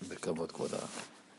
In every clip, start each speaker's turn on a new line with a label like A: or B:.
A: בכבוד כבוד הרב.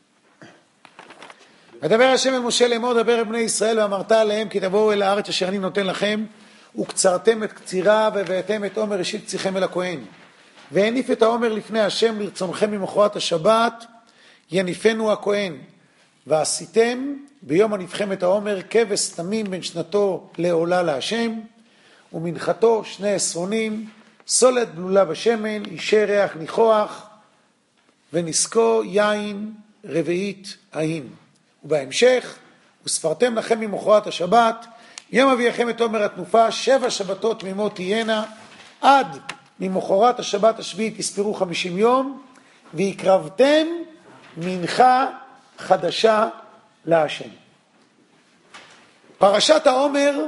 A: ודבר השם אל משה לאמור דבר אל בני ישראל ואמרת עליהם כי תבואו אל הארץ אשר אני נותן לכם וקצרתם את קצירה והבאתם את עומר ראשית קציכם אל הכהן והניף את העומר לפני השם לרצונכם ממחרת השבת יניפנו הכהן ועשיתם ביום הניפכם את העומר כבש תמים בין שנתו לעולה להשם ומנחתו 2 עשרונים סולת בלולה בשמן אישי ריח ניחוח ונסקו יין רביעית ההין. ובהמשך, וספרתם לכם ממחרת השבת, יום אביכם את עומר התנופה, 7 שבתות תמימות תהיינה, עד ממחרת השבת השביעית תספרו 50 יום, והקרבתם מנחה חדשה להשם. פרשת העומר,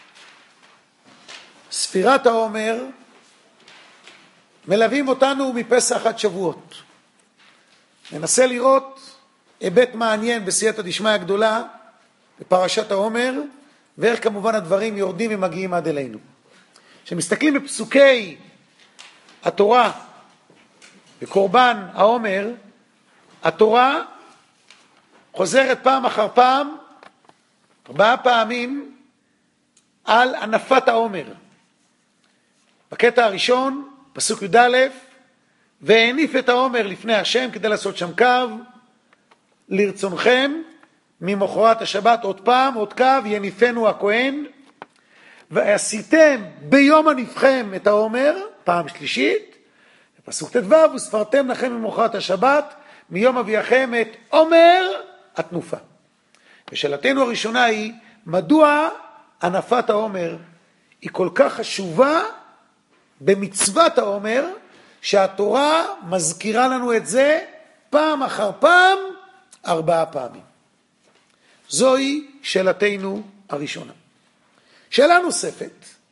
A: ספירת העומר, מלווים אותנו מפסח עד שבועות. ננסה לראות היבט מעניין בסייעתא דשמיא הגדולה בפרשת העומר, ואיך כמובן הדברים יורדים ומגיעים עד אלינו. כשמסתכלים בפסוקי התורה בקורבן העומר, התורה חוזרת פעם אחר פעם, 4 פעמים, על הנפת העומר. בקטע הראשון, פסוק י"א, והניף את העומר לפני השם כדי לעשות שם קו, לרצונכם ממחרת השבת עוד פעם, עוד קו, יניפנו הכהן, ועשיתם ביום הניפכם את העומר, פעם שלישית, פסוק ט"ו, וספרתם לכם ממחרת השבת, מיום אביכם את עומר התנופה. ושאלתנו הראשונה היא, מדוע הנפת העומר היא כל כך חשובה במצוות העומר, שהתורה מזכירה לנו את זה פעם אחר פעם, 4 פעמים. זוהי שאלתנו הראשונה. שאלה נוספת,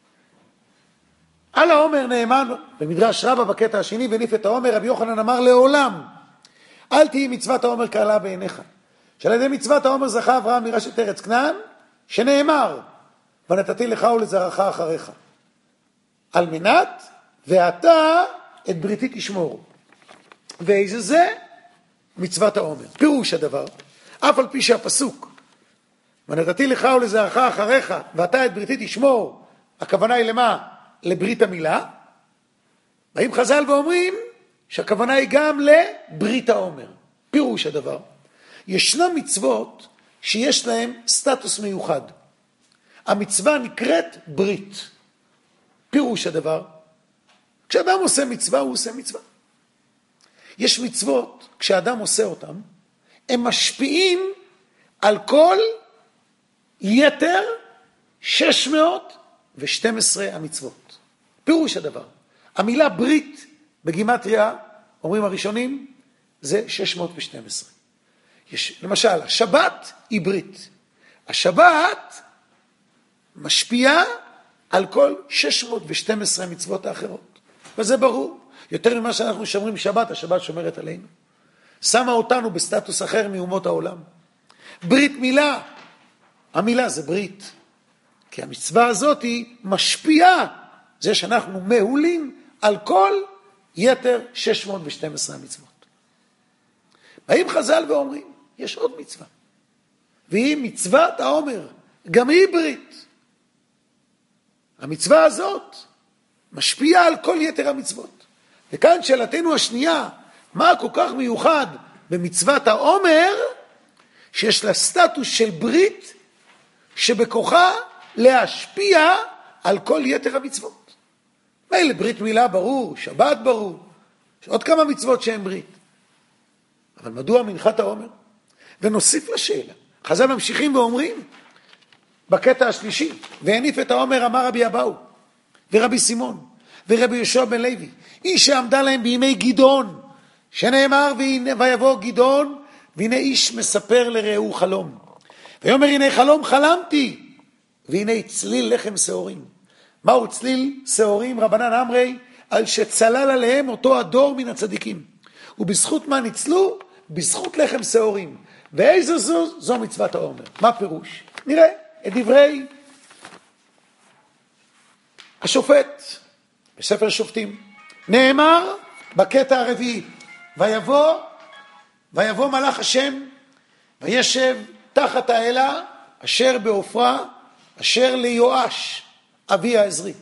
A: על העומר נאמר במדרש רבא בקטע השני, וניף את העומר, רבי יוחנן אמר לעולם, אל תהי מצוות העומר קלה בעיניך. שעל ידי מצוות העומר זכה אברהם מירשת ארץ כנען, שנאמר, ונתתי לך ולזרעך אחריך. על מנת, ואתה את בריתי תשמור. ואיזה זה? מצוות העומר. פירוש הדבר, אף על פי שהפסוק, ונתתי לך ולזרעך אחריך, ואתה את בריתי תשמור, הכוונה היא למה? לברית המילה. באים חז"ל ואומרים שהכוונה היא גם לברית העומר. פירוש הדבר, ישנם מצוות שיש להם סטטוס מיוחד. המצווה נקראת ברית. פירוש הדבר, כשאדם עושה מצווה, הוא עושה מצווה. יש מצוות, כשאדם עושה אותם, הם משפיעים על כל יתר 612 המצוות. פירוש הדבר, המילה ברית בגימטריה, אומרים הראשונים, זה 612. למשל, השבת היא ברית. השבת משפיעה על כל 612 המצוות האחרות. וזה ברור. יותר ממה שאנחנו שומרים שבת, השבת שומרת עלינו. שמה אותנו בסטטוס אחר מאומות העולם. ברית מילה. המילה זה ברית. כי המצווה הזאת היא משפיעה. זה שאנחנו מעולים על כל יתר 612 המצוות. באים חז"ל ואומרים, יש עוד מצווה. והיא מצוות העומר. גם היא ברית. המצווה הזאת משפיעה על כל יתר המצוות. וכאן שאלתנו השנייה, מה כל כך מיוחד במצוות העומר, שיש לה סטטוס של ברית, שבכוחה להשפיע על כל יתר המצוות. מילא ברית מילה ברור, שבת ברור, יש עוד כמה מצוות שהן ברית. אבל מדוע מנחת העומר? ונוסיף לשאלה, חז"ל ממשיכים ואומרים, בקטע השלישי, והניף את העומר אמר רבי אבאו, ורבי סימון, ורבי יהושע בן לוי, איש שעמדה להם בימי גדעון, שנאמר ויבוא גדעון, והנה איש מספר לרעהו חלום. ויאמר הנה חלום חלמתי, והנה צליל לחם שעורים. מהו צליל שעורים? רבנן אמרי, על שצלל עליהם אותו הדור מן הצדיקים. ובזכות מה ניצלו? בזכות לחם שעורים. ואיזו זו מצוות העומר. מה פירוש? נראה את דברי השופט בספר שופטים. נאמר בקטע הרביעי, ויבוא ויבוא מלאך השם וישב תחת האלה אשר בעופרה אשר ליואש אבי העזרי.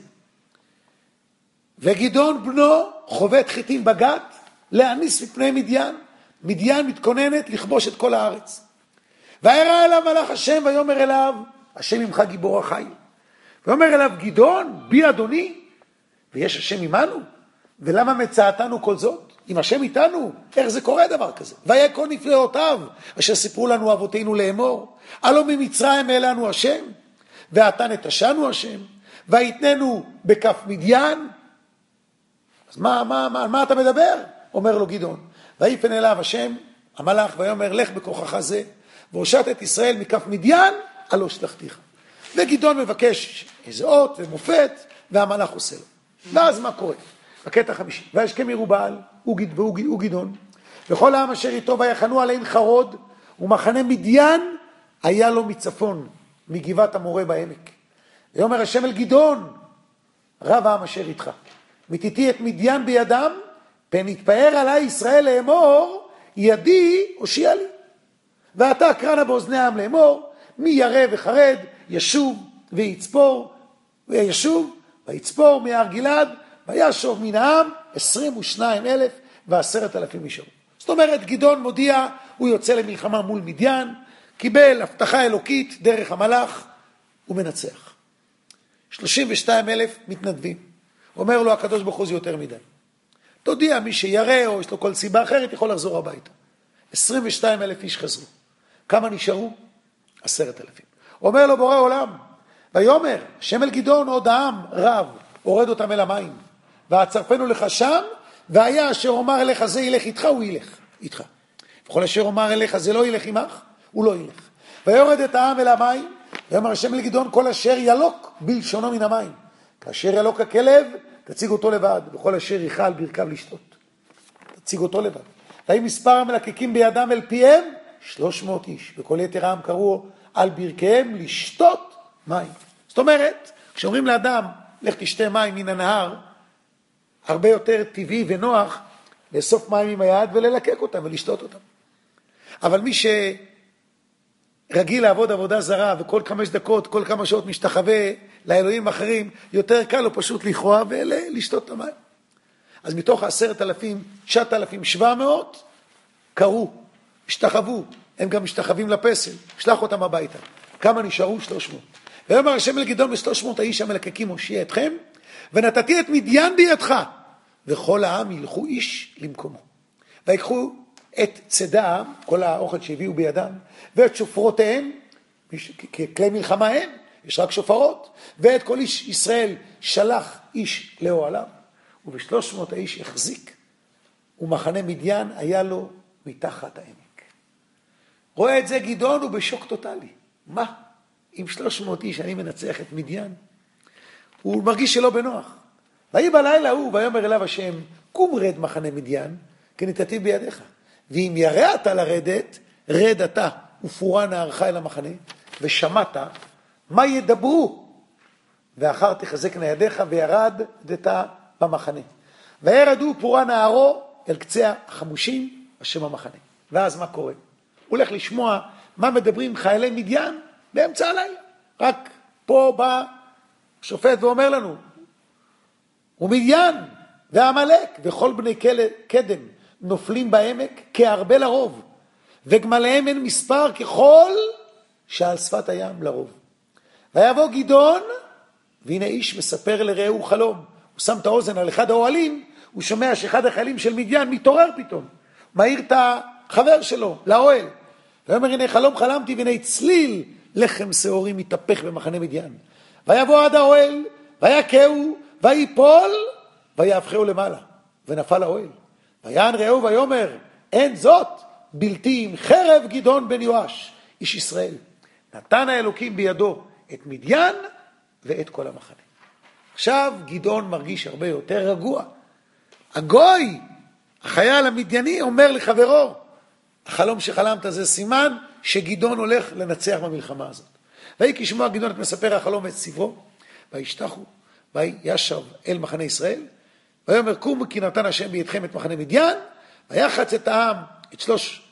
A: וגדעון בנו חובט חיטים בגת להניס מפני מדיין. מדיין מתכוננת לכבוש את כל הארץ. וירא אליו מלאך השם ויאמר אליו, השם עמך גיבור החיל. ויאמר אליו, גדעון בי אדוני ויש השם עמנו, ולמה מצאתנו כל זאת? אם השם איתנו, איך זה קורה דבר כזה? והיה כל נפלאותיו אשר סיפרו לנו אבותינו לאמור, הלא ממצרים העלנו השם, ועתה נטשנו השם, ויתננו בכף מדיין. אז מה אתה מדבר? אומר לו גדעון. ויפן אליו השם המלאך ויאמר, לך בכוחך זה והושט את ישראל מכף מדיין, הלא שלחתיך. וגדעון מבקש איזה אות ומופת, והמלאך עושה לו. ואז מה קורה? בקטע 50. וישכם ירובעל הוא גדעון, וכל העם אשר איתו ויחנו עליהם חרוד, ומחנה מדיין היה לו מצפון, מגבעת המורה בעמק. ויאמר השם אל גדעון, רב העם אשר איתך, מתיתי את מדיין בידם, פן יתפאר עלי ישראל לאמור, ידי הושיע לי. ואתה קרנה באוזני העם לאמור, מי ירא וחרד ישוב ויצפור, וישוב ויצפור מהר גלעד, וישוב מן העם 22,010 נשארו. זאת אומרת, גדעון מודיע, הוא יוצא למלחמה מול מדיין, קיבל הבטחה אלוקית דרך המלאך, הוא מנצח. 32,000 מתנדבים. אומר לו הקדוש ברוך הוא זה יותר מדי. תודיע, מי שירא או יש לו כל סיבה אחרת יכול לחזור הביתה. 22,000 איש חזרו. כמה נשארו? 10,000. אומר לו בורא עולם, ויאמר, השם אל גדעון עוד העם רב, הורד אותם אל המים, והצרפנו לך שם, והיה אשר אומר אליך זה ילך איתך, הוא ילך איתך. וכל אשר אומר אליך זה לא ילך עמך, הוא לא ילך. ויורד את העם אל המים, ויאמר השם אל גדעון, כל אשר ילוק בלשונו מן המים. כאשר ילוק הכלב, תציג אותו לבד, וכל אשר יאכל ברכיו לשתות. תציג אותו לבד. והאם מספר המלקקים בידם אל פיהם? 300 איש. וכל יתר העם קראו על ברכיהם לשתות מים. זאת אומרת, כשאומרים לאדם, לך תשתה מים מן הנהר, הרבה יותר טבעי ונוח לאסוף מים עם היד וללקק אותם ולשתות אותם. אבל מי שרגיל לעבוד עבודה זרה וכל 5 דקות, כל כמה שעות משתחווה לאלוהים אחרים, יותר קל לו פשוט לכרוע ולשתות את המים. אז מתוך 10,000, 9,700 קראו, השתחוו, הם גם משתחווים לפסל, שלח אותם הביתה. כמה נשארו? 300. ויאמר השם אל גדעון, ב300 האיש המלקקים הושיע אתכם, ונתתי את מדיין בידך, וכל העם ילכו איש למקומו. ויקחו את צדה, כל האוכל שהביאו בידם, ואת שופרותיהם, ככלי מלחמה הם, יש רק שופרות, ואת כל איש ישראל שלח איש לאוהליו, וב300 האיש החזיק, ומחנה מדיין היה לו מתחת העמק. רואה את זה גדעון, הוא בשוק טוטלי. מה? עם 300 איש אני מנצח את מדיין? הוא מרגיש שלא בנוח. ויהי בלילה הוא, ויאמר אליו השם, קום רד מחנה מדיין, כי נתתי בידיך. ואם ירא אתה לרדת, רד אתה ופורה נערך אל המחנה, ושמעת מה ידברו, ואחר תחזקנה ידיך, וירדת במחנה. וירדו פורה נערו אל קצה החמושים, השם המחנה. ואז מה קורה? הוא הולך לשמוע מה מדברים חיילי מדיין באמצע הלילה. רק פה בא שופט ואומר לנו, ומדיין והמלאק וכל בני קדם נופלים בעמק כהרבה לרוב, וגמליהם אין מספר ככל שעל שפת הים לרוב. ויבוא גדעון, והנה איש מספר לרעהו חלום. הוא שם את האוזן על אחד האוהלים, הוא שומע שאחד החיילים של מדיין מתעורר פתאום. מעיר את החבר שלו לאוהל. ואומר, הנה חלום חלמתי, והנה צליל לחם שעורי מתהפך במחנה מדיין. ויבוא עד האוהל, ויקהו, ויפול, ויהפכהו למעלה, ונפל האוהל. ויען רעהו ויאמר, אין זאת בלתי עם חרב גדעון בן יואש, איש ישראל. נתן האלוקים בידו את מדיין ואת כל המחנה. עכשיו גדעון מרגיש הרבה יותר רגוע. הגוי, החייל המדייני, אומר לחברו, החלום שחלמת זה סימן שגדעון הולך לנצח במלחמה הזאת. ויהי כשמוע גדעון את מספר החלום ואת ספרו, וישתחו, וישב אל מחנה ישראל, ויאמר קומו כי נתן השם בידכם את מחנה מדיין, ויחץ את העם, את 300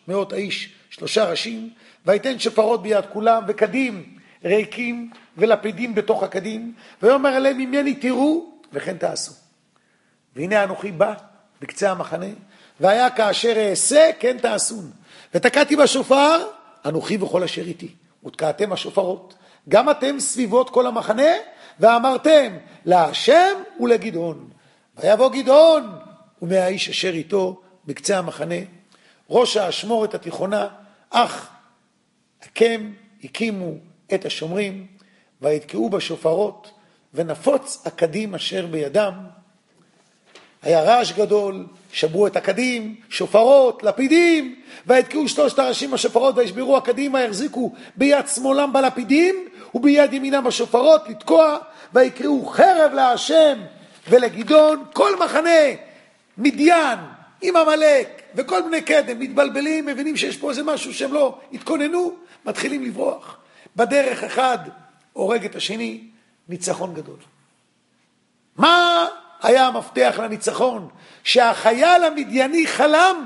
A: מאות האיש 3 ראשים, ויתן שופרות ביד כולם, וקדים ריקים ולפידים בתוך הקדים, ויאמר אליהם ממני תראו וכן תעשו. והנה אנוכי בא בקצה המחנה, והיה כאשר אעשה כן תעשון. ותקעתי בשופר אנוכי וכל אשר איתי, ותקעתם השופרות גם אתם סביבות כל המחנה, ואמרתם להשם ולגדעון. ויבוא גדעון ומהאיש אשר איתו בקצה המחנה, ראש האשמורת התיכונה, אך הקם הקימו את השומרים, ויתקעו בשופרות, ונפוץ הקדים אשר בידם. היה רעש גדול, שברו את הקדים, שופרות, לפידים, ויתקעו 3 הראשים השופרות, וישברו הקדים, ויחזיקו ביד שמאלם בלפידים, וביד ימינם בשופרות לתקוע, ויקראו חרב להשם ולגדעון. כל מחנה מדיין עם עמלק וכל בני קדם מתבלבלים, מבינים שיש פה איזה משהו שהם לא התכוננו, מתחילים לברוח. בדרך אחד הורג את השני, ניצחון גדול. מה היה המפתח לניצחון? שהחייל המדייני חלם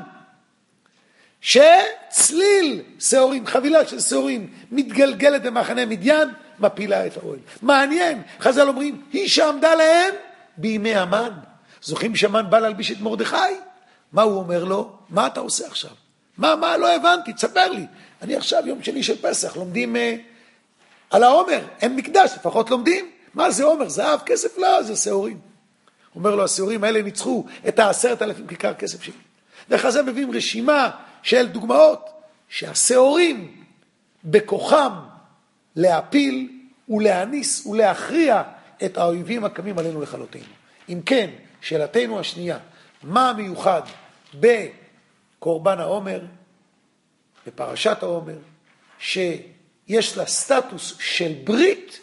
A: שצליל שעורים, חבילה של שעורים מתגלגלת במחנה מדיין, מפילה את האוהל. מעניין, חז"ל אומרים, היא שעמדה להם בימי המן. זוכרים שהמן בא להלביש את מרדכי? מה הוא אומר לו? מה אתה עושה עכשיו? מה? לא הבנתי, תספר לי. אני עכשיו יום שני של פסח, לומדים על העומר, אין מקדש, לפחות לומדים. מה זה עומר? זהב, כסף? לא, זה שעורים. אומר לו, השעורים האלה ניצחו את 10,000 כיכר כסף שלי. וחז"ל מביאים רשימה של דוגמאות שהשעורים בכוחם להפיל ולהניס ולהכריע את האויבים הקמים עלינו לכלותנו. אם כן, שאלתנו השנייה, מה מיוחד בקורבן העומר, בפרשת העומר, שיש לה סטטוס של ברית,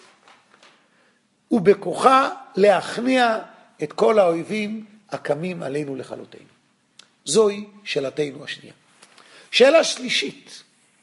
A: ובכוחה להכניע את כל האויבים הקמים עלינו לכלותנו. זוהי שאלתנו השנייה. שאלה שלישית,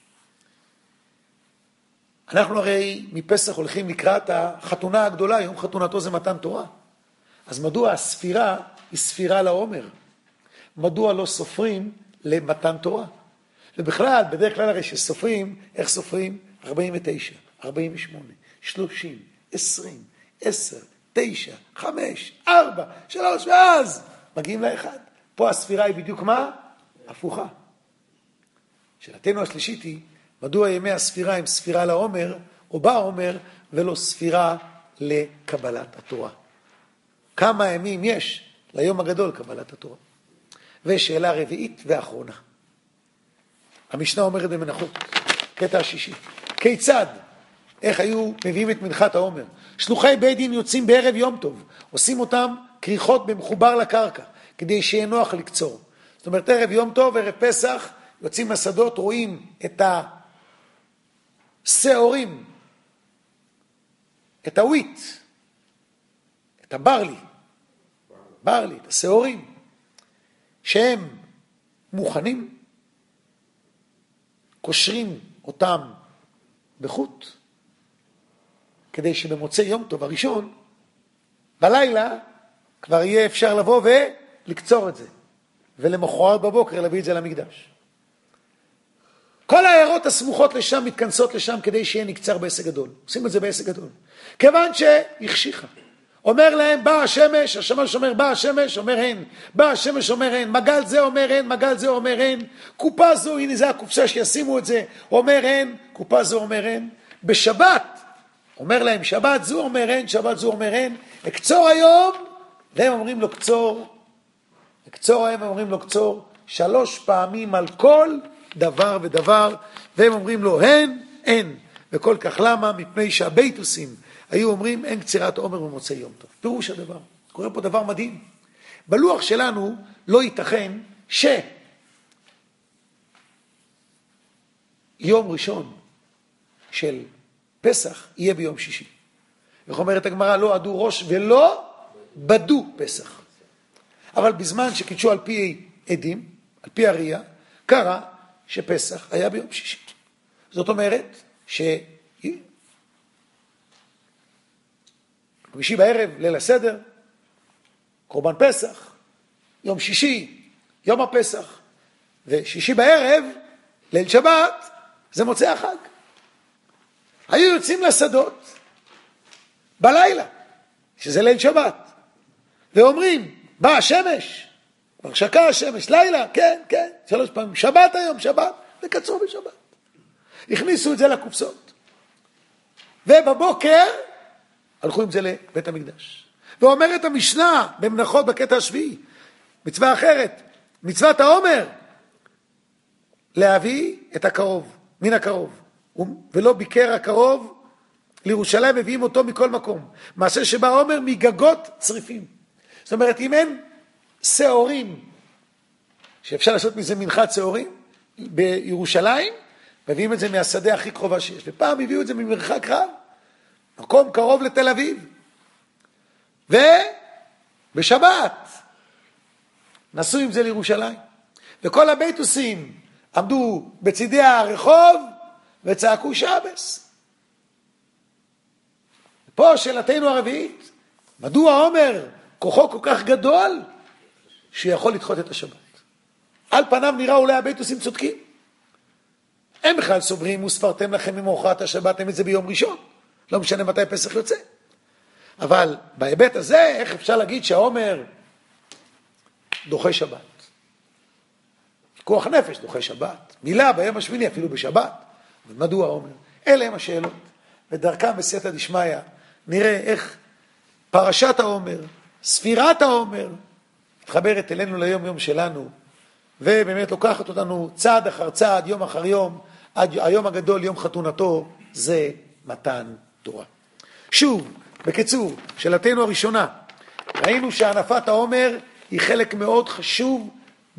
A: אנחנו הרי מפסח הולכים לקראת החתונה הגדולה, יום חתונתו זה מתן תורה. אז מדוע הספירה היא ספירה לעומר? מדוע לא סופרים למתן תורה? ובכלל, בדרך כלל הרי שסופרים, איך סופרים? 49, 48, 30, 20, 10, 9, 5, 4, 3, ואז מגיעים לאחד. פה הספירה היא בדיוק מה? הפוכה. שאלתנו השלישית היא, מדוע ימי הספירה הם ספירה לעומר, או בעומר, ולא ספירה לקבלת התורה? כמה ימים יש ליום הגדול קבלת התורה? ושאלה רביעית ואחרונה. המשנה אומרת במנחות, קטע השישי. כיצד? איך היו מביאים את מנחת העומר? שלוחי בית דין יוצאים בערב יום טוב, עושים אותם כריכות במחובר לקרקע, כדי שיהיה נוח לקצור. זאת אומרת, ערב יום טוב, ערב פסח, יוצאים מהשדות, רואים את השעורים, את הוויט, את הברלי, את השעורים, שהם מוכנים, קושרים אותם בחוט, כדי שבמוצאי יום טוב הראשון, בלילה, כבר יהיה אפשר לבוא ולקצור את זה, ולמחרת בבוקר להביא את זה למקדש. כל העיירות הסמוכות לשם מתכנסות לשם כדי שיהיה נקצר בעסק גדול. עושים את זה בעסק גדול. כיוון שהחשיכה. אומר להם, בא השמש, השמש אומר, בא השמש, אומר הן. בא השמש אומר הן, מגל זה אומר הן, מגל זה אומר הן. קופה זו, הנה זה הקופסה שישימו את זה, אומר הן, קופה זו אומר הן. בשבת, אומר להם, שבת זו אומר הן, שבת זו אומר הן. הקצור היום, והם אומרים לו קצור. הקצור היום, הם אומרים לו קצור. 3 פעמים על כל דבר ודבר, והם אומרים לו הן, אין. וכל כך למה? מפני שהבייטוסים היו אומרים אין קצירת עומר במוצאי יום טוב. פירוש הדבר. קורה פה דבר מדהים. בלוח שלנו לא ייתכן שיום ראשון של פסח יהיה ביום שישי. איך אומרת הגמרא? לא עדו ראש ולא בדו פסח. אבל בזמן שקידשו על פי עדים, על פי הראייה, קרה שפסח היה ביום שישי. זאת אומרת חמישי בערב, ליל הסדר, קורבן פסח, יום שישי, יום הפסח, ושישי בערב, ליל שבת זה מוצאי החג. היו יוצאים לשדות בלילה, שזה ליל שבת, ואומרים, בא השמש, כבר שקע השמש, לילה, כן, כן, 3 פעמים, שבת היום, שבת, וקצרו בשבת. הכניסו את זה לקופסאות. ובבוקר הלכו עם זה לבית המקדש. ואומרת המשנה במנחות בקטע השביעי, מצווה אחרת, מצוות העומר, להביא את הקרוב, מן הקרוב, ולא ביקר הקרוב לירושלים, מביאים אותו מכל מקום. מעשה שבא העומר מגגות צריפים. זאת אומרת, אם אין שעורים, שאפשר לעשות מזה מנחת שעורים, בירושלים, מביאים את זה מהשדה הכי קרובה שיש. ופעם הביאו את זה ממרחק רב, מקום קרוב לתל אביב. ובשבת נסעו עם זה לירושלים. וכל הביתוסים עמדו בצדי הרחוב וצעקו שבס. פה שאלתנו הרביעית, מדוע העומר כוחו כל כך גדול שיכול לדחות את השבת? על פניו נראה אולי הביתוסים צודקים. הם בכלל סוברים, וספרתם לכם ממאוחרת השבת, הם את זה ביום ראשון. לא משנה מתי פסח יוצא. אבל בהיבט הזה, איך אפשר להגיד שהעומר דוחה שבת? כוח נפש דוחה שבת. מילה ביום השמיני אפילו בשבת. ומדוע העומר? אלה הם השאלות. ודרכם בסייעתא דשמיא נראה איך פרשת העומר, ספירת העומר, מתחברת אלינו ליום יום שלנו, ובאמת לוקחת אותנו צעד אחר צעד, יום אחר יום, עד היום הגדול, יום חתונתו, זה מתן תורה. שוב, בקיצור, שאלתנו הראשונה, ראינו שהנפת העומר היא חלק מאוד חשוב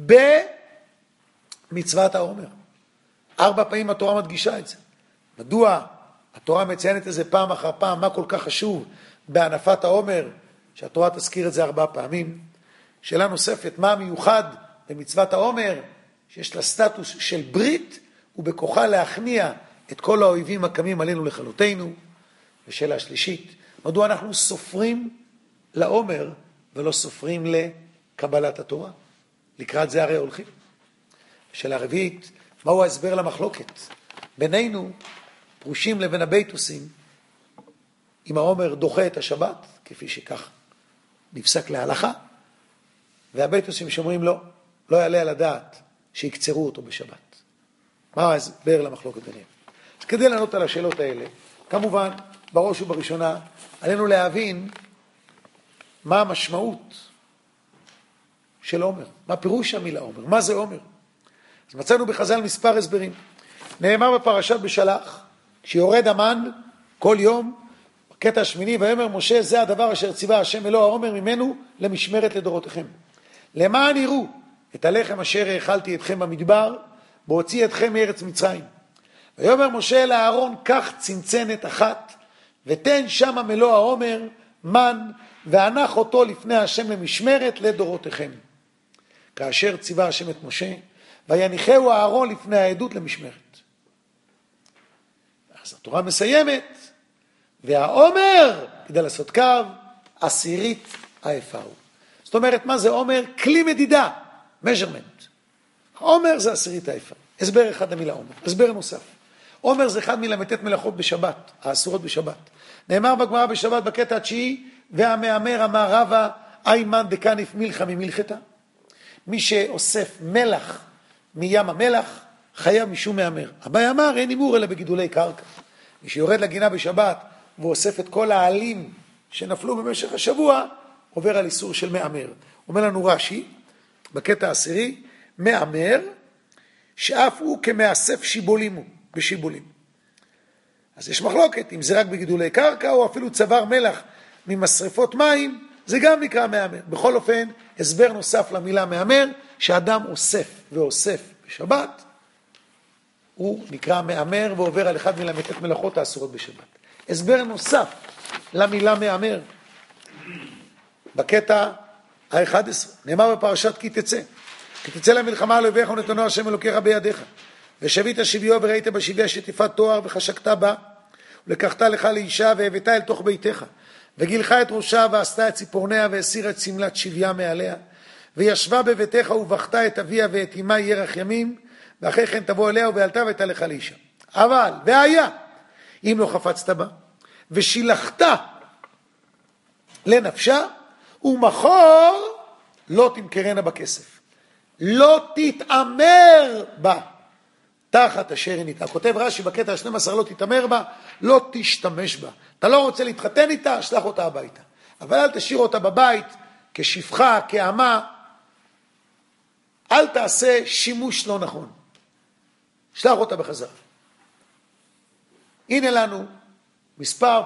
A: במצוות העומר. 4 פעמים התורה מדגישה את זה. מדוע התורה מציינת את זה פעם אחר פעם, מה כל כך חשוב בהנפת העומר, שהתורה תזכיר את זה 4 פעמים. שאלה נוספת, מה המיוחד במצוות העומר, שיש לה סטטוס של ברית, ובכוחה להכניע את כל האויבים הקמים עלינו לכלותנו. ושאלה שלישית, מדוע אנחנו סופרים לעומר ולא סופרים לקבלת התורה? לקראת זה הרי הולכים. שאלה רביעית, מהו ההסבר למחלוקת בינינו פרושים לבין הביתוסים, אם העומר דוחה את השבת, כפי שכך נפסק להלכה, והביתוסים שאומרים לא, לא יעלה על הדעת שיקצרו אותו בשבת. מה ההסבר למחלוקת ביניהם? אז כדי לענות על השאלות האלה, כמובן, בראש ובראשונה, עלינו להבין מה המשמעות של עומר, מה פירוש המילה עומר, מה זה עומר. אז מצאנו בחז"ל מספר הסברים. נאמר בפרשת בשלח, כשיורד המן כל יום, בקטע השמיני, ויאמר משה, זה הדבר אשר ציווה השם אלוה העומר ממנו למשמרת לדורותיכם. למען יראו את הלחם אשר האכלתי אתכם במדבר, בהוציא אתכם מארץ מצרים. ויאמר משה אל אהרון, קח צנצנת אחת, ותן שמה מלוא העומר, מן, והנח אותו לפני השם למשמרת לדורותיכם. כאשר ציווה השם את משה, ויניחהו אהרון לפני העדות למשמרת. אז התורה מסיימת, והעומר, כדי לעשות קו, 10 האפה הוא. זאת אומרת, מה זה עומר? כלי מדידה, measurement. עומר זה 10 האפה. הסבר אחד למילה עומר. הסבר נוסף. עומר זה אחד מל"ט מלאכות בשבת, האסורות בשבת. נאמר בגמרא בשבת בקטע התשיעי, והמאמר אמר רבא, איימן דקניף מלחה ממלחתה. מי שאוסף מלח מים המלח, חייב משום מאמר. אביי אמר, אין אימור אלא בגידולי קרקע. מי שיורד לגינה בשבת, ואוסף את כל העלים שנפלו במשך השבוע, עובר על איסור של מאמר. אומר לנו רש"י, בקטע 10, מאמר, שאף הוא כמאסף שיבולים הוא, בשיבולים. אז יש מחלוקת, אם זה רק בגידולי קרקע, או אפילו צוואר מלח ממשרפות מים, זה גם נקרא מאמר. בכל אופן, הסבר נוסף למילה מאמר, שאדם אוסף ואוסף בשבת, הוא נקרא מאמר ועובר על אחד מל"ט מלאכות האסורות בשבת. הסבר נוסף למילה מאמר, בקטע ה-11, נאמר בפרשת כי תצא. כי תצא למלחמה על אויביך ונתנו השם אלוקיך בידיך. ושבית שביו וראית בשביה שטיפת תואר וחשקת בה, ולקחת לך לאישה והבאת אל תוך ביתך. וגילך את ראשה ועשתה את ציפורניה והסירה את סמלת שביה מעליה. וישבה בביתך ובכתה את אביה ואת אמה ירח ימים, ואחרי כן תבוא אליה ובעלתה ותתה לך לאישה. אבל, והיה, אם לא חפצת בה, ושילחת לנפשה, ומחור לא תמכרנה בכסף. לא תתאמר בה, תחת אשר היא ניתנה. כותב רש"י בקטע ה-12, לא תתאמר בה, לא תשתמש בה. אתה לא רוצה להתחתן איתה, שלח אותה הביתה. אבל אל תשאיר אותה בבית, כשפחה, כאמה, אל תעשה שימוש לא נכון. שלח אותה בחזרה. הנה לנו מספר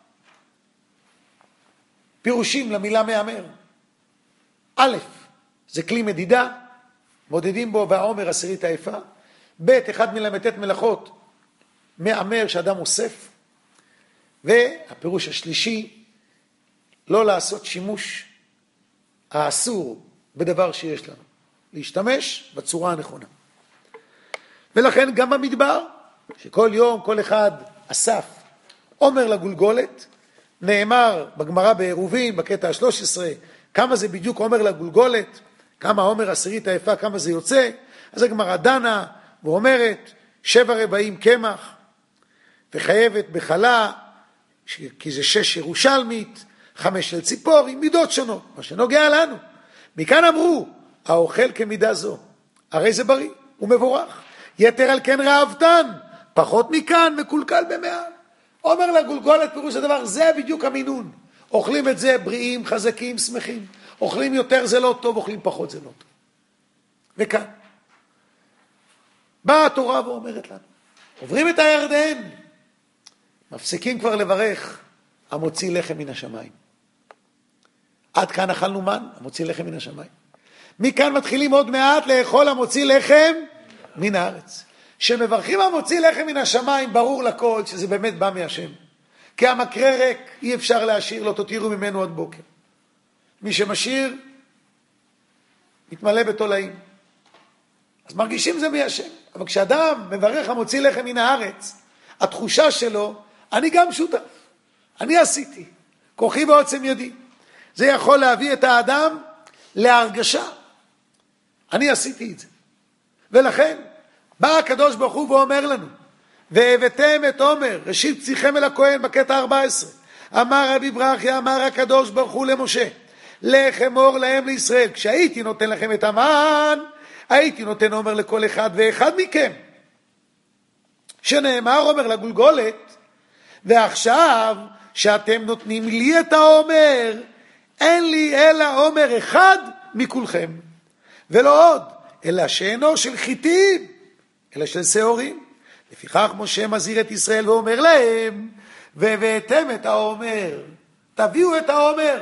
A: פירושים למילה מאמר. א', זה כלי מדידה, מודדים בו והעומר עשירית היפה. ב', אחד מל"ט מלאכות, מאמר שאדם אוסף. והפירוש השלישי, לא לעשות שימוש האסור בדבר שיש לנו. להשתמש בצורה הנכונה. ולכן גם במדבר, שכל יום כל אחד אסף עומר לגולגולת, נאמר בגמרא בעירובין, בקטע ה-13, כמה זה בדיוק עומר לגולגולת, כמה עומר עשירית היפה, כמה זה יוצא, אז הגמרא דנה ואומרת 7/40 קמח, וחייבת בחלה, כי זה 6 ירושלמית, 5 של ציפור, עם מידות שונות, מה שנוגע לנו. מכאן אמרו, האוכל כמידה זו, הרי זה בריא ומבורך, יתר על כן רעבתן, פחות מכאן מקולקל במאה. אומר לגולגולת פירוש הדבר, זה בדיוק המינון. אוכלים את זה בריאים, חזקים, שמחים. אוכלים יותר זה לא טוב, אוכלים פחות זה לא טוב. וכאן, באה התורה ואומרת לנו, עוברים את הירדן, מפסיקים כבר לברך, המוציא לחם מן השמיים. עד כאן אכלנו מן, המוציא לחם מן השמיים. מכאן מתחילים עוד מעט לאכול המוציא לחם מן הארץ. שמברכים המוציא לחם מן השמיים, ברור לכל שזה באמת בא מהשם. כי המקרה ריק, אי אפשר להשאיר לו, תותירו ממנו עד בוקר. מי שמשאיר, מתמלא בתולעים. אז מרגישים זה מהשם. אבל כשאדם מברך המוציא לחם מן הארץ, התחושה שלו, אני גם שותף. אני עשיתי. כוחי בעוצם ידי. זה יכול להביא את האדם להרגשה. אני עשיתי את זה. ולכן, בא הקדוש ברוך הוא ואומר לנו, והבאתם את עומר, ראשית פציכם אל הכהן בקטע 14. אמר רבי ברכיה, אמר הקדוש ברוך הוא למשה, לך אמור להם לישראל, כשהייתי נותן לכם את המן, הייתי נותן עומר לכל אחד ואחד מכם. שנאמר עומר לגולגולת, ועכשיו שאתם נותנים לי את העומר, אין לי אלא עומר אחד מכולכם. ולא עוד, אלא שאינו של חיטים, אלא של שעורים. לפיכך משה מזהיר את ישראל ואומר להם, והבאתם את העומר, תביאו את העומר.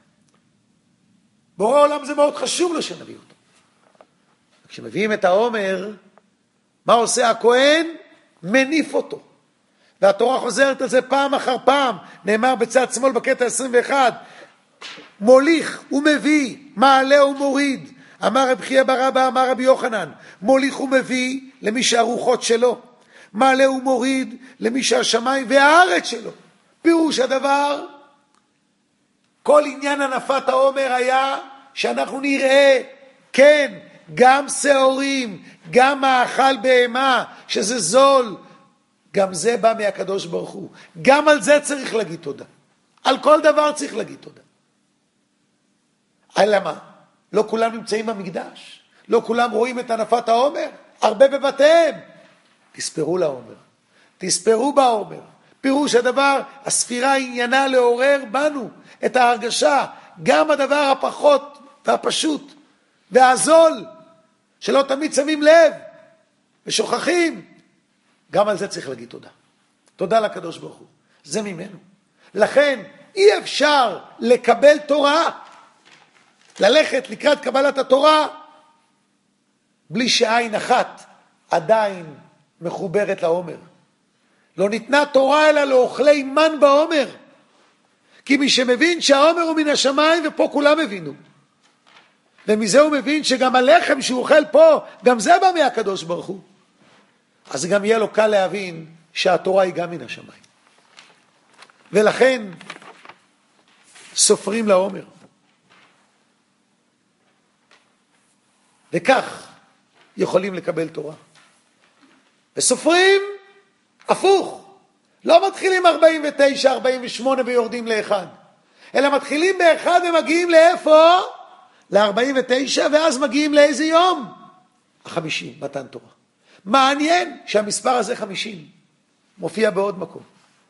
A: בורא העולם זה מאוד חשוב לו שנביא אותו. כשמביאים את העומר, מה עושה הכהן? מניף אותו. והתורה חוזרת על זה פעם אחר פעם, נאמר בצד שמאל בקטע 21, מוליך ומביא, מעלה ומוריד. אמר רבי חייא בר אבא, אמר רבי יוחנן, מוליך ומביא למי שהרוחות שלו, מעלה ומוריד למי שהשמיים והארץ שלו. פירוש הדבר, כל עניין הנפת העומר היה שאנחנו נראה, כן, גם שעורים, גם מאכל בהמה, שזה זול, גם זה בא מהקדוש ברוך הוא. גם על זה צריך להגיד תודה. על כל דבר צריך להגיד תודה. למה? לא כולם נמצאים במקדש. לא כולם רואים את הנפת העומר. הרבה בבתיהם. תספרו לעומר. תספרו בעומר. פירוש הדבר, הספירה עניינה לעורר בנו את ההרגשה. גם הדבר הפחות והפשוט והזול, שלא תמיד שמים לב ושוכחים. גם על זה צריך להגיד תודה. תודה לקדוש ברוך הוא. זה ממנו. לכן אי אפשר לקבל תורה, ללכת לקראת קבלת התורה, בלי שעין אחת עדיין מחוברת לעומר. לא ניתנה תורה אלא לאוכלי מן בעומר. כי מי שמבין שהעומר הוא מן השמיים, ופה כולם הבינו. ומזה הוא מבין שגם הלחם שהוא אוכל פה, גם זה בא מהקדוש ברוך הוא. אז גם יהיה לו קל להבין שהתורה היא גם מן השמיים. ולכן סופרים לעומר. וכך יכולים לקבל תורה. וסופרים הפוך. לא מתחילים 49, 48 ויורדים לאחד, אלא מתחילים באחד ומגיעים לאיפה? ל-49, ואז מגיעים לאיזה יום? 50, מתן תורה. מעניין שהמספר הזה 50 מופיע בעוד מקום.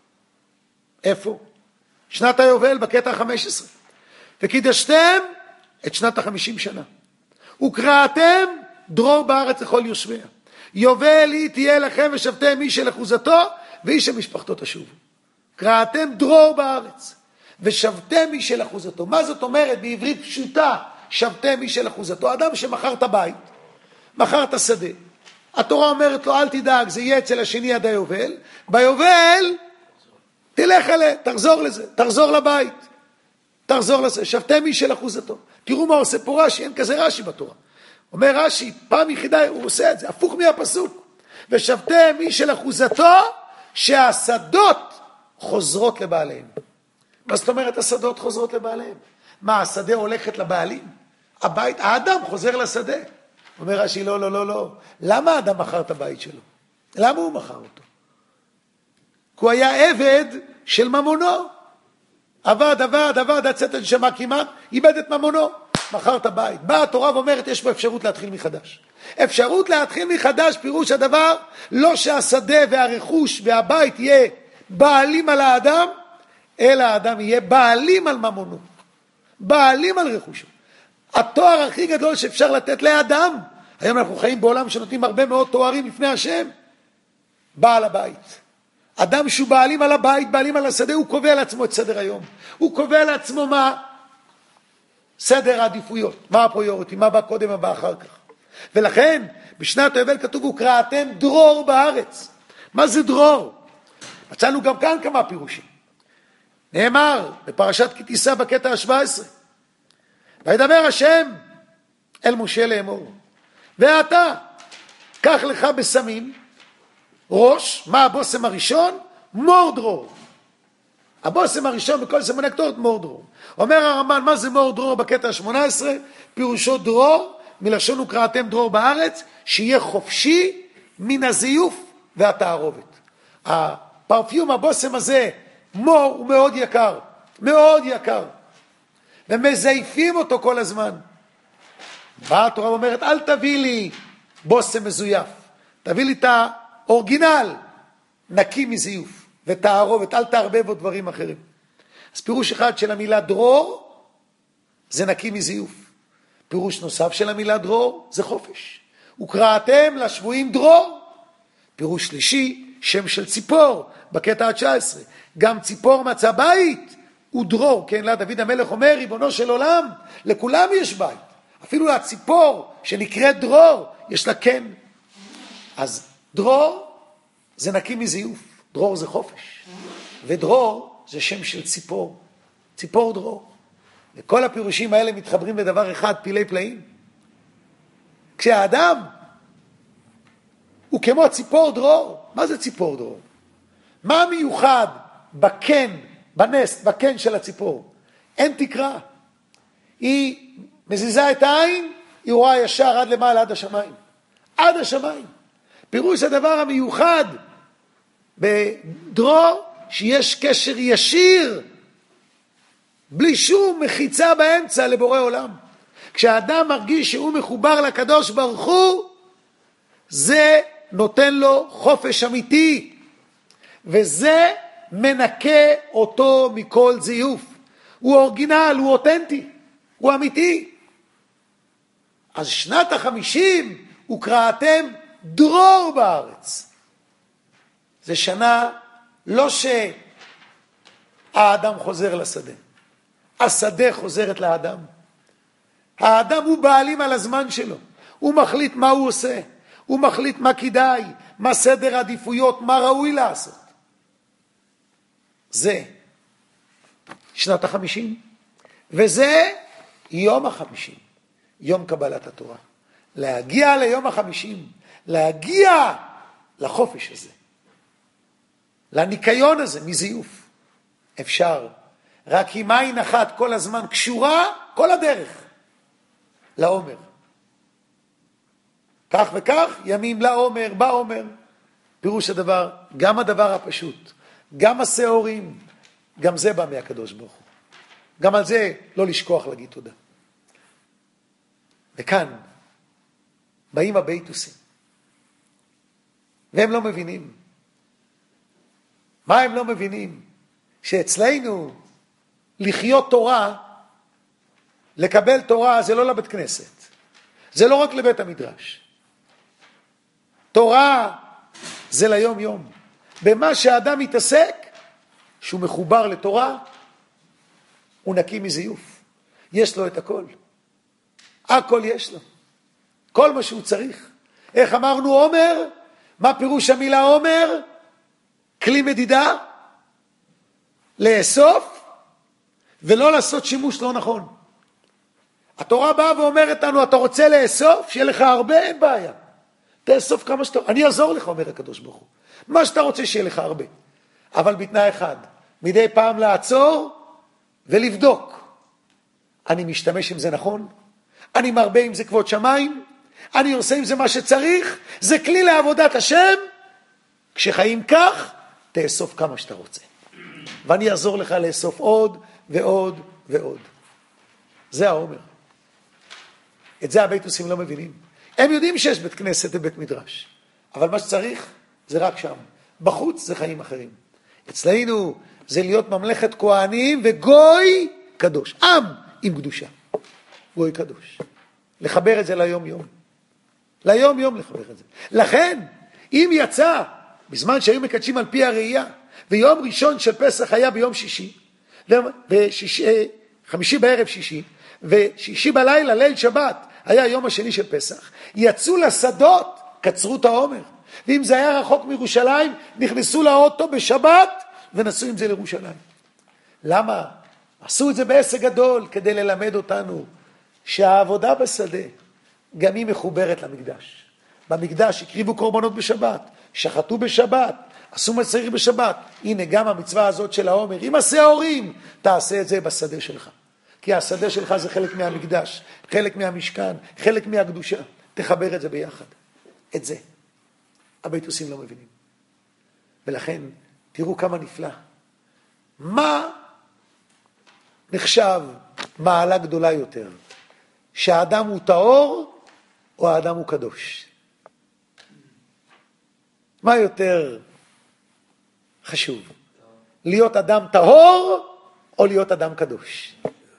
A: איפה? שנת היובל בקטע 15. וקידשתם את שנת 50 שנה. וקראתם דרור בארץ לכל יושביה. יובל היא תהיה לכם ושבתם איש של אחוזתו ואיש של משפחתו תשובו. קראתם דרור בארץ ושבתם איש של אחוזתו. מה זאת אומרת בעברית פשוטה? שבתם איש של אחוזתו. אדם שמכר את הבית, מכר את השדה. התורה אומרת לו אל תדאג, זה יהיה אצל השני עד היובל. ביובל תלך אליה, תחזור לזה, תחזור לבית, תחזור לזה. שבתם איש של אחוזתו. תראו מה עושה פה רש"י, אין כזה רש"י בתורה. אומר רש"י, פעם יחידה הוא עושה את זה, הפוך מהפסוק. ושבתם איש של אחוזתו, שהשדות חוזרות לבעליהם. מה זאת אומרת השדות חוזרות לבעליהם? מה, השדה הולכת לבעלים? הבית, האדם חוזר לשדה. אומר רש"י, לא, לא, לא, לא. למה האדם מכר את הבית שלו? למה הוא מכר אותו? כי הוא היה עבד של ממונו. עבד, הצאת נשמה כמעט, איבד את ממונו, מכר את הבית. באה התורה ואומרת, יש פה אפשרות להתחיל מחדש. אפשרות להתחיל מחדש, פירוש הדבר, לא שהשדה והרכוש והבית יהיה בעלים על האדם, אלא האדם יהיה בעלים על ממונו, בעלים על רכושו. התואר הכי גדול שאפשר לתת לאדם, היום אנחנו חיים בעולם שנותנים הרבה מאוד תוארים לפני השם, בעל הבית. אדם שהוא בעלים על הבית, בעלים על השדה, הוא קובע לעצמו את סדר היום. הוא קובע לעצמו מה סדר העדיפויות, מה הפריוריטי, מה בא קודם, מה בא אחר כך. ולכן, בשנת היובל כתוב, וקראתם דרור בארץ. מה זה דרור? מצאנו גם כאן כמה פירושים. נאמר בפרשת כי תישא בקטע ה-17, וידבר השם אל משה לאמור, ואתה, קח לך בסמים, ראש, מה הבושם הראשון? מור דרור. הבושם הראשון בכל סימני קטורת, מור דרור. אומר הרמב"ן, מה זה מור דרור בקטע ה-18? פירושו דרור, מלשון וקראתם דרור בארץ, שיהיה חופשי מן הזיוף והתערובת. הפרפיום, הבושם הזה, מור, הוא מאוד יקר, מאוד יקר. ומזייפים אותו כל הזמן. באה התורה אומרת, אל תביא לי בושם מזויף, תביא לי את האורגינל, נקי מזיוף ותערובת, אל תערבב עוד דברים אחרים. אז פירוש אחד של המילה דרור, זה נקי מזיוף. פירוש נוסף של המילה דרור, זה חופש. וקראתם לשבויים דרור. פירוש שלישי, שם של ציפור, בקטע ה-19. גם ציפור מצא בית, הוא דרור, כן, לה דוד המלך אומר, ריבונו של עולם, לכולם יש בית. אפילו הציפור שנקראת דרור, יש לה כן. אז דרור זה נקי מזיוף, דרור זה חופש. ודרור זה שם של ציפור, ציפור דרור. וכל הפירושים האלה מתחברים לדבר אחד, פילי פלאים. כשהאדם הוא כמו ציפור דרור, מה זה ציפור דרור? מה מיוחד בקן, בנסט, בקן של הציפור? אין תקרה. היא מזיזה את העין, היא רואה ישר עד למעלה, עד השמיים. עד השמיים. פירוש הדבר המיוחד בדרור, שיש קשר ישיר, בלי שום מחיצה באמצע לבורא עולם. כשהאדם מרגיש שהוא מחובר לקדוש ברוך הוא, זה נותן לו חופש אמיתי, וזה מנקה אותו מכל זיוף. הוא אורגינל, הוא אותנטי, הוא אמיתי. אז שנת 50 וקראתם דרור בארץ. זה שנה לא שהאדם חוזר לשדה, השדה חוזרת לאדם. האדם הוא בעלים על הזמן שלו, הוא מחליט מה הוא עושה, הוא מחליט מה כדאי, מה סדר העדיפויות, מה ראוי לעשות. זה שנת 50, וזה יום 50, יום קבלת התורה. להגיע ליום 50, להגיע לחופש הזה, לניקיון הזה מזיוף. אפשר, רק עם עין אחת כל הזמן קשורה, כל הדרך לעומר. כך וכך, ימים לעומר, בעומר, פירוש הדבר, גם הדבר הפשוט, גם השעורים, גם זה בא מהקדוש ברוך הוא. גם על זה לא לשכוח להגיד תודה. וכאן באים הבייטוסים, והם לא מבינים. מה הם לא מבינים? שאצלנו לחיות תורה, לקבל תורה, זה לא לבית כנסת. זה לא רק לבית המדרש. תורה זה ליום יום. במה שהאדם מתעסק, שהוא מחובר לתורה, הוא נקי מזיוף. יש לו את הכל. הכל יש לו. כל מה שהוא צריך. איך אמרנו עומר? מה פירוש המילה עומר? כלי מדידה, לאסוף, ולא לעשות שימוש לא נכון. התורה באה ואומרת לנו, אתה רוצה לאסוף? שיהיה לך הרבה, אין בעיה. תאסוף כמה שאתה... אני אעזור לך, אומר הקדוש ברוך הוא. מה שאתה רוצה שיהיה לך הרבה. אבל בתנאי אחד, מדי פעם לעצור ולבדוק. אני משתמש עם זה נכון? אני מרבה עם זה כבוד שמיים? אני עושה עם זה מה שצריך? זה כלי לעבודת השם? כשחיים כך, תאסוף כמה שאתה רוצה. ואני אעזור לך לאסוף עוד ועוד ועוד. זה העומר. את זה הבייטוסים לא מבינים. הם יודעים שיש בית כנסת ובית מדרש. אבל מה שצריך זה רק שם. בחוץ זה חיים אחרים. אצלנו זה להיות ממלכת כהנים וגוי קדוש. עם עם קדושה. גוי קדוש. לחבר את זה ליום יום. ליום יום לחבר את זה. לכן, אם יצא, בזמן שהיו מקדשים על פי הראייה, ויום ראשון של פסח היה ביום שישי, חמישי בערב שישי, ושישי בלילה, ליל שבת, היה היום השני של פסח, יצאו לשדות, קצרו את העומר. ואם זה היה רחוק מירושלים, נכנסו לאוטו בשבת, ונסעו עם זה לירושלים. למה? עשו את זה בעסק גדול, כדי ללמד אותנו, שהעבודה בשדה, גם היא מחוברת למקדש. במקדש הקריבו קורבנות בשבת, שחטו בשבת, עשו מה שצריך בשבת. הנה גם המצווה הזאת של העומר, עם השעורים, תעשה את זה בשדה שלך. כי השדה שלך זה חלק מהמקדש, חלק מהמשכן, חלק מהקדושה. תחבר את זה ביחד. את זה. הבייטוסים לא מבינים. ולכן, תראו כמה נפלא. מה נחשב מעלה גדולה יותר? שהאדם הוא טהור או האדם הוא קדוש? מה יותר חשוב? להיות אדם טהור או להיות אדם קדוש?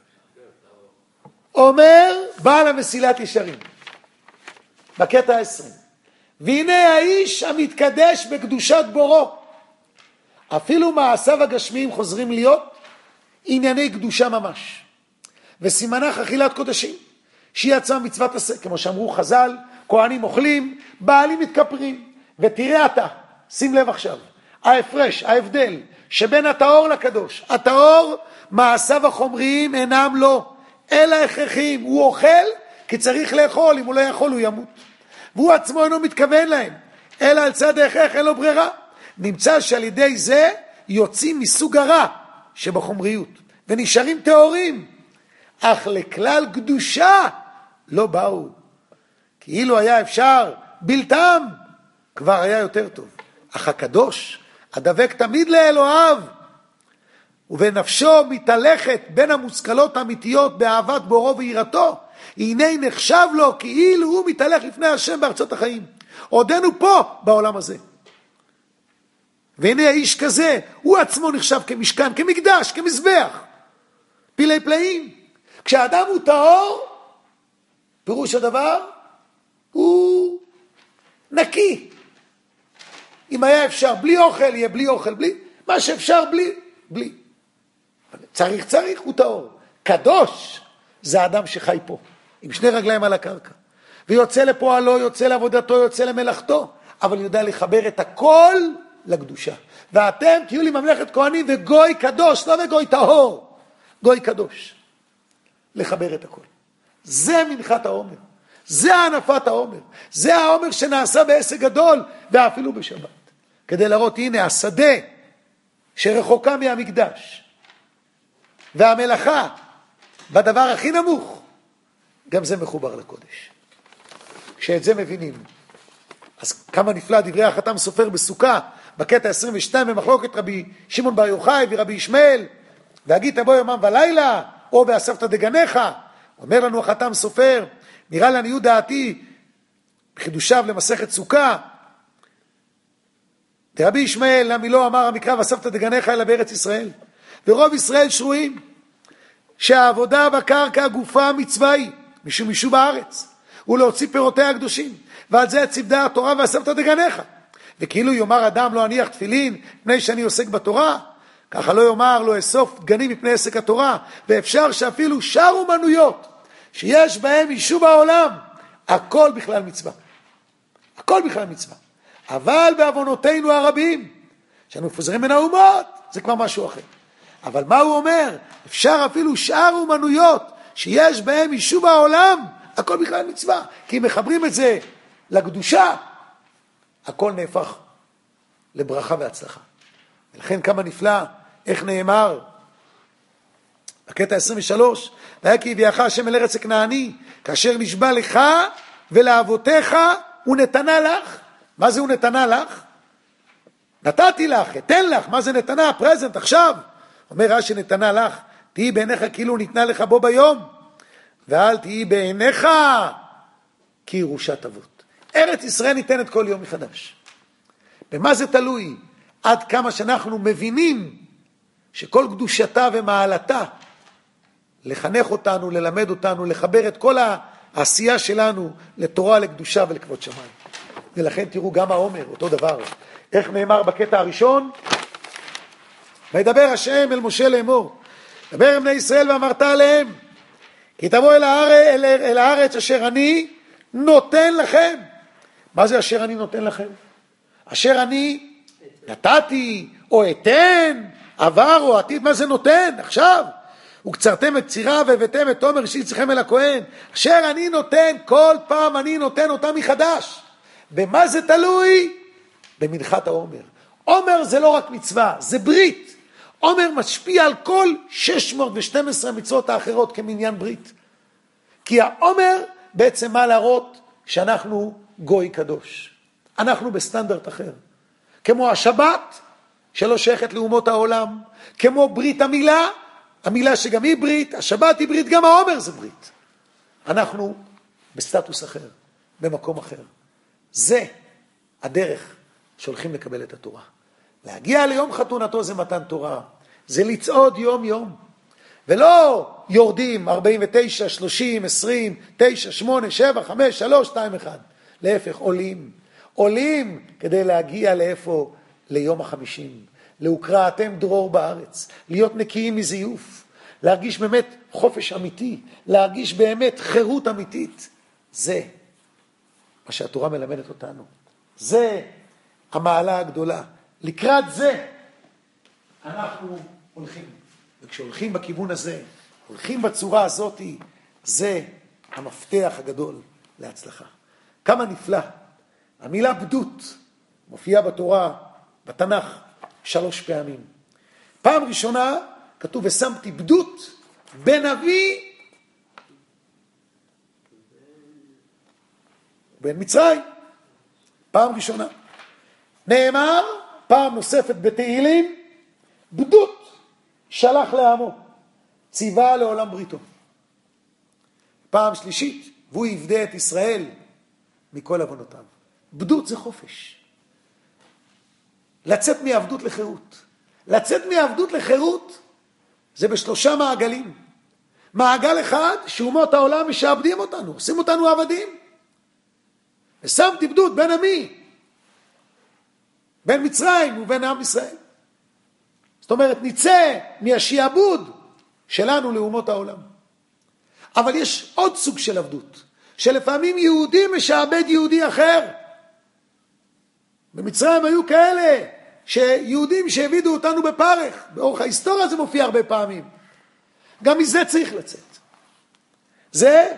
A: אומר בעל המסילת ישרים בקטע 20, והנה האיש המתקדש בקדושת בורו, אפילו מעשיו הגשמיים חוזרים להיות ענייני קדושה ממש, וסימנך אכילת קודשים שהיא עצמה מצוות עשה. כמו שאמרו חז"ל, כהנים אוכלים, בעלים מתכפרים. ותראה אתה, שים לב עכשיו, ההפרש, ההבדל שבין הטהור לקדוש. הטהור, מעשיו החומריים אינם לו, אלא הכרחיים. הוא אוכל כי צריך לאכול, אם הוא לא יכול הוא ימות. והוא עצמו אינו מתכוון להם, אלא על צד ההכרח אין לו ברירה. נמצא שעל ידי זה יוצאים מסוג הרע שבחומריות, ונשארים טהורים. אך לכלל קדושה לא באו. כאילו היה אפשר בלתם, כבר היה יותר טוב. אך הקדוש, הדבק תמיד לאלוהיו, ובנפשו מתהלכת בין המושכלות האמיתיות באהבת בורו ויראתו, הנה נחשב לו כאילו הוא מתהלך לפני השם בארצות החיים. עודנו פה בעולם הזה. והנה האיש כזה, הוא עצמו נחשב כמשכן, כמקדש, כמזבח. פילי פלאים. כשהאדם הוא טהור, פירוש הדבר, הוא נקי. אם היה אפשר בלי אוכל, יהיה בלי אוכל, בלי. מה שאפשר בלי. צריך, הוא טהור. קדוש זה האדם שחי פה, עם שני רגליים על הקרקע. ויוצא לפועלו, יוצא לעבודתו, יוצא למלאכתו, אבל יודע לחבר את הכל לקדושה. ואתם תהיו לי ממלכת כהנים וגוי קדוש, לא וגוי טהור, גוי קדוש. לחבר את הכל. זה מנחת העומר. זה הענפת העומר. זה העומר שנעשה בעסק גדול, ואפילו בשבת. כדי להראות, הנה, השדה שרחוקה מהמקדש, והמלאכה, בדבר הכי נמוך, גם זה מחובר לקודש. כשאת זה מבינים, אז כמה נפלא דברי החתם סופר בסוכה, בקטע 22 במחלוקת רבי שמעון בר יוחאי ורבי ישמעאל, והגית בו יומם ולילה, או באספתא דגניך. אומר לנו החתם סופר, נראה לעניות דעתי, בחידושיו למסכת סוכה, דרבי ישמעאל, למי לא אמר המקרא ואספתא דגניך אלא בארץ ישראל, ורוב ישראל שרויים, שהעבודה בקרקע גופה מצווה היא, משום יישוב הארץ, ולהוציא פירותיה הקדושים, ועל זה ציוותה התורה ואספתא דגניך. וכאילו יאמר אדם לא אניח תפילין מפני שאני עוסק בתורה, ככה לא יאמר לא אסוף דגנים מפני עסק התורה. ואפשר שאפילו שאר אומנויות שיש בהם יישוב העולם, הכל בכלל מצווה, הכל בכלל מצווה. אבל בעוונותינו הרבים שאנו מפוזרים מן האומות, זה כבר משהו אחר. אבל מה הוא אומר? אפשר אפילו שאר אומנויות שיש בהם יישוב העולם, הכל בכלל מצווה. כי אם מחברים את זה לקדושה, הכל נהפך לברכה והצלחה. ולכן כמה נפלא, איך נאמר בקטע 23, והיה כי הביאך השם אל ארץ הכנעני, כאשר נשבע לך ולאבותיך הוא נתנה לך. מה זה הוא נתנה לך? נתתי לך, אתן לך. מה זה נתנה? הפרזנט עכשיו. אומר רש"י נתנה לך, תהי בעיניך כאילו ניתנה לך בו ביום, ואל תהי בעיניך כירושת אבות. ארץ ישראל ניתנת כל יום מחדש. במה זה תלוי? עד כמה שאנחנו מבינים שכל קדושתה ומעלתה לחנך אותנו, ללמד אותנו, לחבר את כל העשייה שלנו לתורה, לקדושה ולכבוד שמיים. ולכן תראו גם העומר, אותו דבר. איך נאמר בקטע הראשון? וידבר השם אל משה לאמור, דבר בני ישראל ואמרת עליהם, כי תבוא אל הארץ אשר אני נותן לכם. מה זה אשר אני נותן לכם? אשר אני נתתי או אתן, עבר או עתיד, מה זה נותן? עכשיו. וקצרתם את צירה והבאתם את תומר ראשית צריכם אל הכהן. אשר אני נותן, כל פעם אני נותן אותה מחדש. במה זה תלוי? במנחת העומר. עומר זה לא רק מצווה, זה ברית. עומר משפיע על כל 612 מצוות האחרות כמניין ברית. כי העומר בעצם מה להראות? שאנחנו גוי קדוש. אנחנו בסטנדרט אחר. כמו השבת שלא שייכת לאומות העולם, כמו ברית המילה, המילה שגם היא ברית, השבת היא ברית, גם העומר זה ברית. אנחנו בסטטוס אחר, במקום אחר. זה הדרך שהולכים לקבל את התורה. להגיע ליום חתונתו זה מתן תורה, זה לצעוד יום יום, ולא יורדים 49, 30, 20, 9, 8, 7, 5, 3, 2, 1. להפך, עולים כדי להגיע לאיפה? ליום ה50. להוקראתם דרור בארץ, להיות נקיים מזיוף, להרגיש באמת חופש אמיתי, להרגיש באמת חירות אמיתית. זה מה שהתורה מלמדת אותנו. זה המעלה הגדולה. לקראת זה אנחנו הולכים. וכשהולכים בכיוון הזה, הולכים בצורה הזאת, זה המפתח הגדול להצלחה. כמה נפלא. המילה בדות מופיעה בתורה, בתנ"ך, 3 פעמים. פעם ראשונה כתוב ושמתי בדות בין אבי ובין מצרים. פעם ראשונה. נאמר פעם נוספת בתהילים, בדות שלח לעמו, ציווה לעולם בריתו. פעם שלישית, והוא יפדה את ישראל מכל עוונותיו. בדות זה חופש. לצאת מעבדות לחירות. לצאת מעבדות לחירות זה ב3 מעגלים. מעגל אחד שאומות העולם משעבדים אותנו, עושים אותנו עבדים. ושמתי בדות בין עמי, בין מצרים ובין עם ישראל. זאת אומרת, נצא מהשיעבוד שלנו לאומות העולם. אבל יש עוד סוג של עבדות, שלפעמים יהודי משעבד יהודי אחר. במצרים היו כאלה שיהודים שהעבידו אותנו בפרך. באורך ההיסטוריה זה מופיע הרבה פעמים. גם מזה צריך לצאת. זה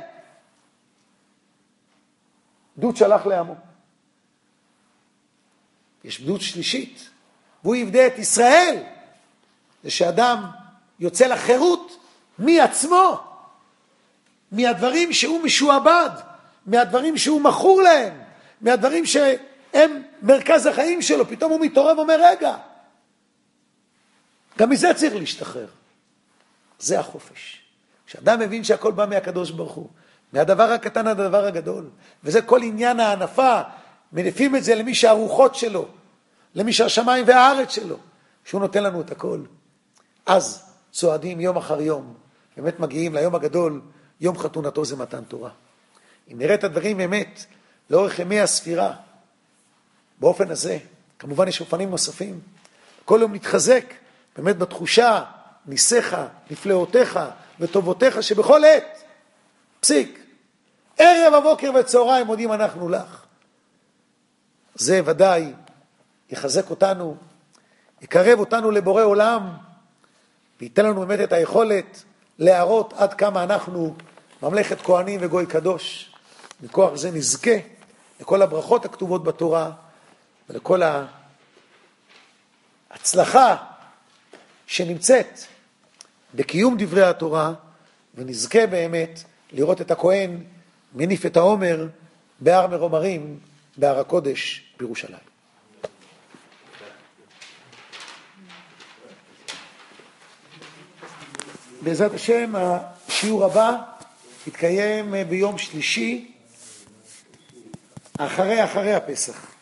A: בדות שלח לעמו. יש בדות שלישית, והוא יפדה את ישראל. זה שאדם יוצא לחירות מעצמו, מהדברים שהוא משועבד, מהדברים שהוא מכור להם, מהדברים הם מרכז החיים שלו, פתאום הוא מתעורר ואומר, רגע, גם מזה צריך להשתחרר. זה החופש. כשאדם מבין שהכל בא מהקדוש ברוך הוא, מהדבר הקטן עד הדבר הגדול, וזה כל עניין הענפה, מניפים את זה למי שהרוחות שלו, למי שהשמיים והארץ שלו, שהוא נותן לנו את הכל. אז צועדים יום אחר יום, באמת מגיעים ליום הגדול, יום חתונתו זה מתן תורה. אם נראה את הדברים באמת, לאורך ימי הספירה, באופן הזה, כמובן יש אופנים נוספים, כל יום נתחזק, באמת בתחושה, ניסיך, נפלאותיך וטובותיך, שבכל עת, פסיק, ערב, הבוקר וצהריים מודים אנחנו לך. זה ודאי יחזק אותנו, יקרב אותנו לבורא עולם, וייתן לנו באמת את היכולת להראות עד כמה אנחנו ממלכת כהנים וגוי קדוש. מכוח זה נזכה לכל הברכות הכתובות בתורה, ולכל ההצלחה שנמצאת בקיום דברי התורה, ונזכה באמת לראות את הכהן מניף את העומר בהר מרומרים, בהר הקודש בירושלים. בעזרת השם, השיעור הבא יתקיים ביום שלישי, אחרי הפסח.